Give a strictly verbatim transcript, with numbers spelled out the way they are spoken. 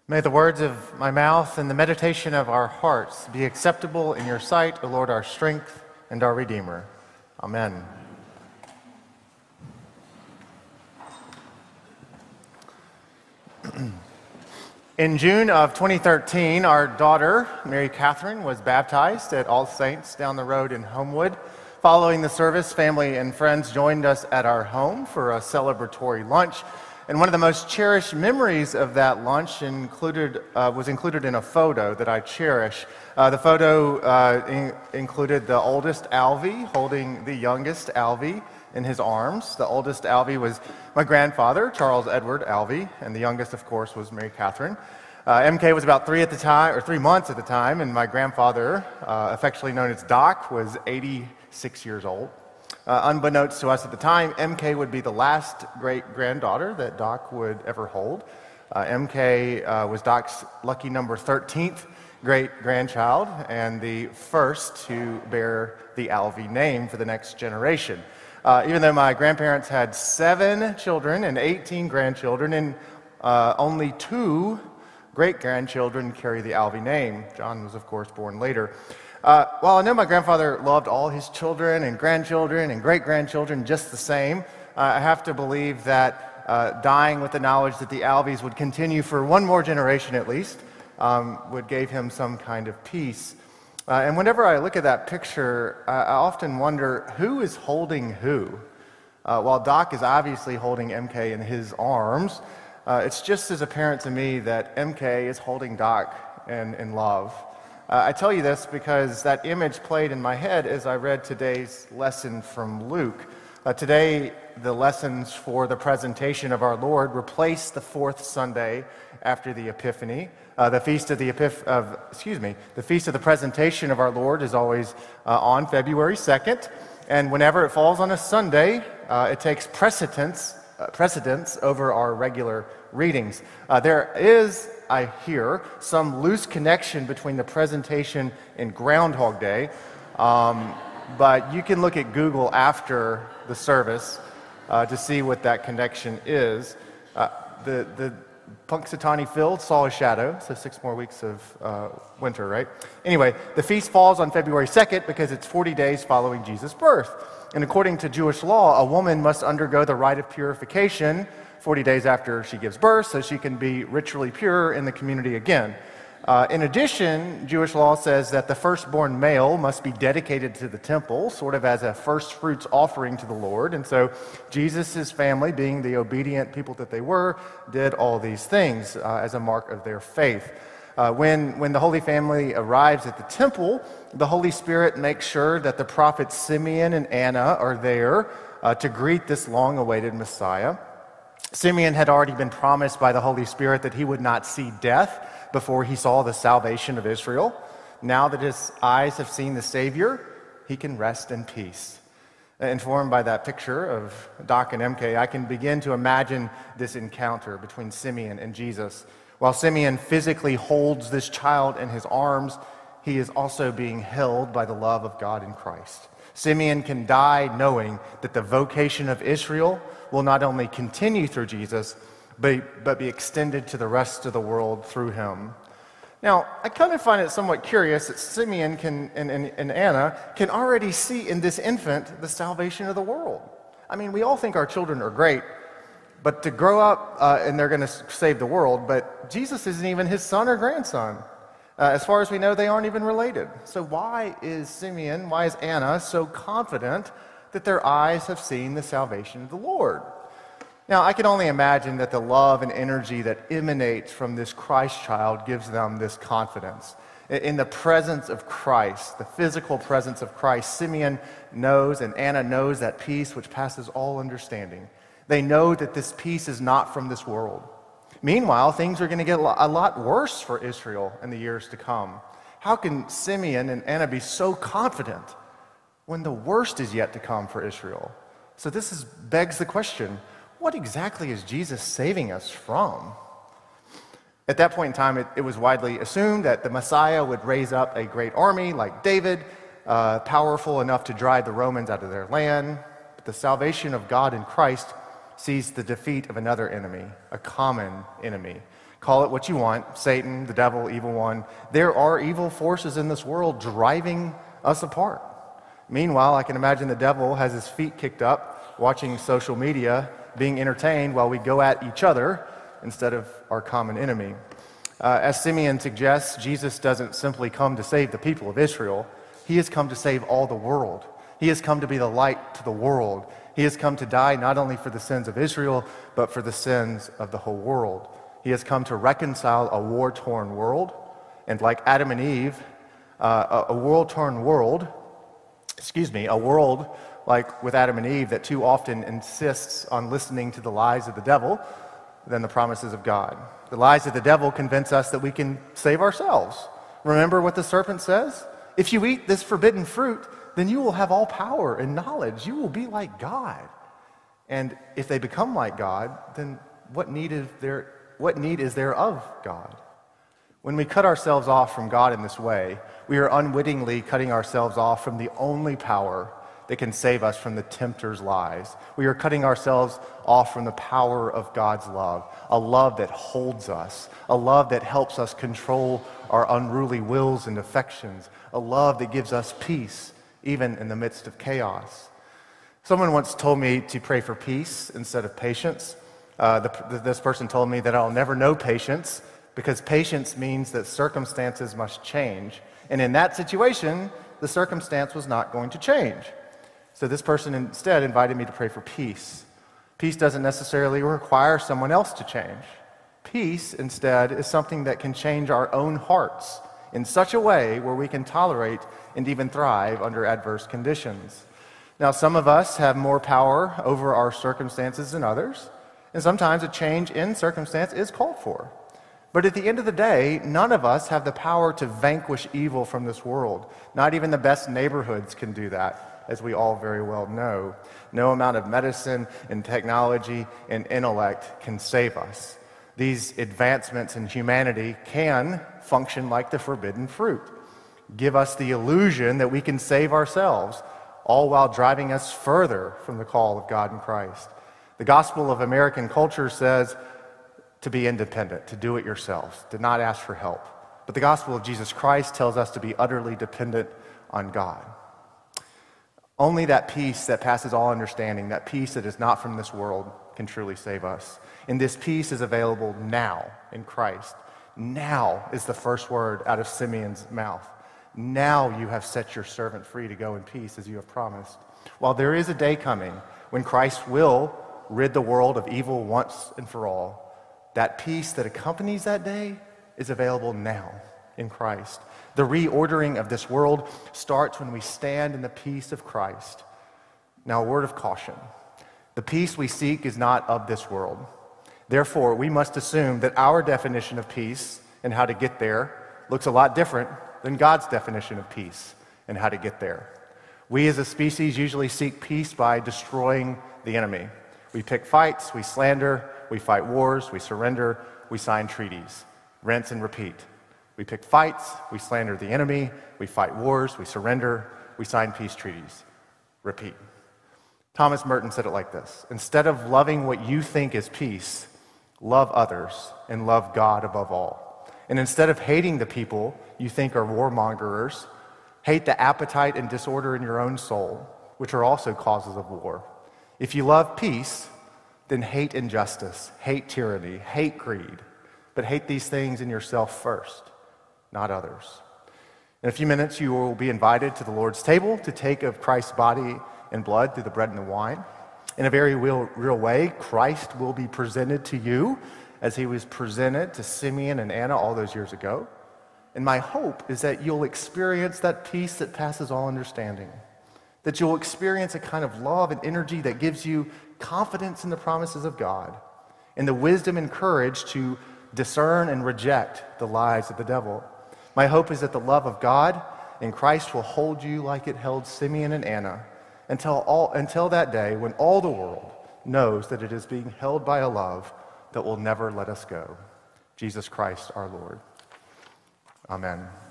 May the words of my mouth and the meditation of our hearts be acceptable in your sight, O Lord, our strength and our Redeemer. Amen. In June of twenty thirteen, our daughter, Mary Catherine, was baptized at All Saints down the road in Homewood. Following the service, family and friends joined us at our home for a celebratory lunch. And one of the most cherished memories of that lunch included uh, was included in a photo that I cherish. Uh, the photo uh, in- included the oldest Alvy holding the youngest Alvy in his arms. The oldest Alvy was my grandfather, Charles Edward Alvy, and the youngest, of course, was Mary Catherine. Uh, M K was about three at the time, or three months at the time, and my grandfather, uh, affectionately known as Doc, was eighty-six years old. Uh, unbeknownst to us at the time, M K would be the last great-granddaughter that Doc would ever hold. Uh, M K uh, was Doc's lucky number thirteenth great-grandchild and the first to bear the Alvy name for the next generation. Uh, even though my grandparents had seven children and eighteen grandchildren, and uh, only two great-grandchildren carry the Alvy name. John was, of course, born later. Uh, while I know my grandfather loved all his children and grandchildren and great-grandchildren just the same, uh, I have to believe that uh, dying with the knowledge that the Alvys would continue for one more generation at least um, would give him some kind of peace. Uh, and whenever I look at that picture, I, I often wonder who is holding who. Uh, while Doc is obviously holding M K in his arms, uh, it's just as apparent to me that M K is holding Doc in, in love. Uh, I tell you this because that image played in my head as I read today's lesson from Luke. Uh, today, the lessons for the presentation of our Lord replace the fourth Sunday after the Epiphany. Uh, the feast of the Epiph- of excuse me, the feast of the presentation of our Lord is always uh, on February second, and whenever it falls on a Sunday, uh, it takes precedence uh, precedence over our regular readings. Uh, there is, I hear, some loose connection between the presentation and Groundhog Day, um, but you can look at Google after the service uh, to see what that connection is. Uh, the the Punxsutawney Phil saw a shadow, so six more weeks of uh, winter, right? Anyway, the feast falls on February second because it's forty days following Jesus' birth. And according to Jewish law, a woman must undergo the rite of purification forty days after she gives birth so she can be ritually pure in the community again. Uh, in addition, Jewish law says that the firstborn male must be dedicated to the temple, sort of as a first fruits offering to the Lord. And so Jesus' family, being the obedient people that they were, did all these things uh, as a mark of their faith. Uh, when, when the Holy Family arrives at the temple, the Holy Spirit makes sure that the prophets Simeon and Anna are there uh, to greet this long-awaited Messiah. Simeon had already been promised by the Holy Spirit that he would not see death before he saw the salvation of Israel. Now that his eyes have seen the Savior, he can rest in peace. Informed by that picture of Doc and M K, I can begin to imagine this encounter between Simeon and Jesus. While Simeon physically holds this child in his arms, he is also being held by the love of God in Christ. Simeon can die knowing that the vocation of Israel will not only continue through Jesus, but, but be extended to the rest of the world through him. Now, I kind of find it somewhat curious that Simeon can, and, and, and Anna can already see in this infant the salvation of the world. I mean, we all think our children are great, but to grow up uh, and they're going to save the world, but Jesus isn't even his son or grandson. Uh, as far as we know, they aren't even related. So why is Simeon, why is Anna so confident that their eyes have seen the salvation of the Lord? Now, I can only imagine that the love and energy that emanates from this Christ child gives them this confidence. In the presence of Christ, the physical presence of Christ, Simeon knows and Anna knows that peace which passes all understanding. They know that this peace is not from this world. Meanwhile, things are going to get a lot worse for Israel in the years to come. How can Simeon and Anna be so confident when the worst is yet to come for Israel? So this is, begs the question, what exactly is Jesus saving us from? At that point in time, it, it was widely assumed that the Messiah would raise up a great army like David, uh, powerful enough to drive the Romans out of their land. But the salvation of God in Christ sees the defeat of another enemy, a common enemy. Call it what you want, Satan, the devil, evil one. There are evil forces in this world driving us apart. Meanwhile, I can imagine the devil has his feet kicked up, watching social media, being entertained while we go at each other instead of our common enemy. Uh, as Simeon suggests, Jesus doesn't simply come to save the people of Israel. He has come to save all the world. He has come to be the light to the world. He has come to die not only for the sins of Israel, but for the sins of the whole world. He has come to reconcile a war-torn world, and like Adam and Eve, uh, a, a world-torn world, excuse me, a world like with Adam and Eve that too often insists on listening to the lies of the devil than the promises of God. The lies of the devil convince us that we can save ourselves. Remember what the serpent says? If you eat this forbidden fruit, then you will have all power and knowledge. You will be like God. And if they become like God, then what need is there, what need is there of God? When we cut ourselves off from God in this way, we are unwittingly cutting ourselves off from the only power that can save us from the tempter's lies. We are cutting ourselves off from the power of God's love, a love that holds us, a love that helps us control our unruly wills and affections, a love that gives us peace, even in the midst of chaos. Someone once told me to pray for peace instead of patience. Uh, the, this person told me that I'll never know patience because patience means that circumstances must change. And in that situation, the circumstance was not going to change. So this person instead invited me to pray for peace. Peace doesn't necessarily require someone else to change. Peace, instead, is something that can change our own hearts in such a way where we can tolerate and even thrive under adverse conditions. Now, some of us have more power over our circumstances than others, and sometimes a change in circumstance is called for. But at the end of the day, none of us have the power to vanquish evil from this world. Not even the best neighborhoods can do that, as we all very well know. No amount of medicine and technology and intellect can save us. These advancements in humanity can function like the forbidden fruit, give us the illusion that we can save ourselves, all while driving us further from the call of God in Christ. The gospel of American culture says to be independent, to do it yourselves, to not ask for help. But the gospel of Jesus Christ tells us to be utterly dependent on God. Only that peace that passes all understanding, that peace that is not from this world, can truly save us. And this peace is available now in Christ. Now is the first word out of Simeon's mouth. Now you have set your servant free to go in peace as you have promised. While there is a day coming when Christ will rid the world of evil once and for all, that peace that accompanies that day is available now in Christ. The reordering of this world starts when we stand in the peace of Christ. Now, a word of caution. The peace we seek is not of this world. Therefore, we must assume that our definition of peace and how to get there looks a lot different than God's definition of peace and how to get there. We as a species usually seek peace by destroying the enemy. We pick fights, we slander, we fight wars, we surrender, we sign treaties. Rinse and repeat. We pick fights, we slander the enemy, we fight wars, we surrender, we sign peace treaties. Repeat. Thomas Merton said it like this: instead of loving what you think is peace, love others and love God above all. And instead of hating the people you think are warmongers, hate the appetite and disorder in your own soul, which are also causes of war. If you love peace, then hate injustice, hate tyranny, hate greed, but hate these things in yourself first, not others. In a few minutes, you will be invited to the Lord's table to take of Christ's body and blood through the bread and the wine. In a very real, real way, Christ will be presented to you as he was presented to Simeon and Anna all those years ago. And my hope is that you'll experience that peace that passes all understanding, that you'll experience a kind of love and energy that gives you confidence in the promises of God, and the wisdom and courage to discern and reject the lies of the devil. My hope is that the love of God in Christ will hold you like it held Simeon and Anna until, all, until that day when all the world knows that it is being held by a love that will never let us go. Jesus Christ our Lord. Amen.